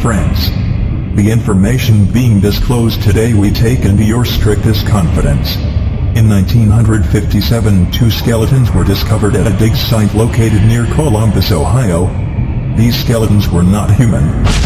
friends. The information being disclosed today we take into your strictest confidence. In 1957, 2 skeletons were discovered at a dig site located near Columbus, Ohio. These skeletons were not human.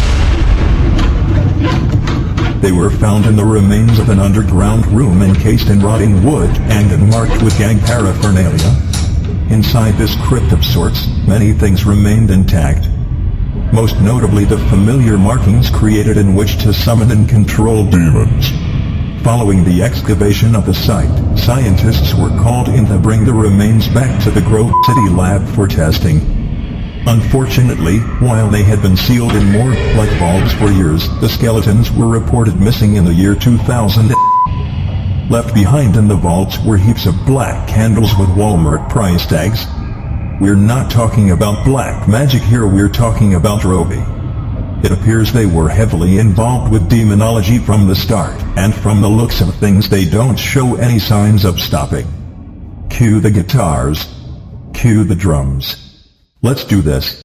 They were found in the remains of an underground room encased in rotting wood and marked with gang paraphernalia. Inside this crypt of sorts, many things remained intact. Most notably the familiar markings created in which to summon and control demons. Following the excavation of the site, scientists were called in to bring the remains back to the Grove City lab for testing. Unfortunately, while they had been sealed in morgue-like vaults for years, the skeletons were reported missing in the year 2000. Left behind in the vaults were heaps of black candles with Walmart price tags. We're not talking about black magic here, we're talking about Roby. It appears they were heavily involved with demonology from the start, and from the looks of things they don't show any signs of stopping. Cue the guitars. Cue the drums. Let's do this.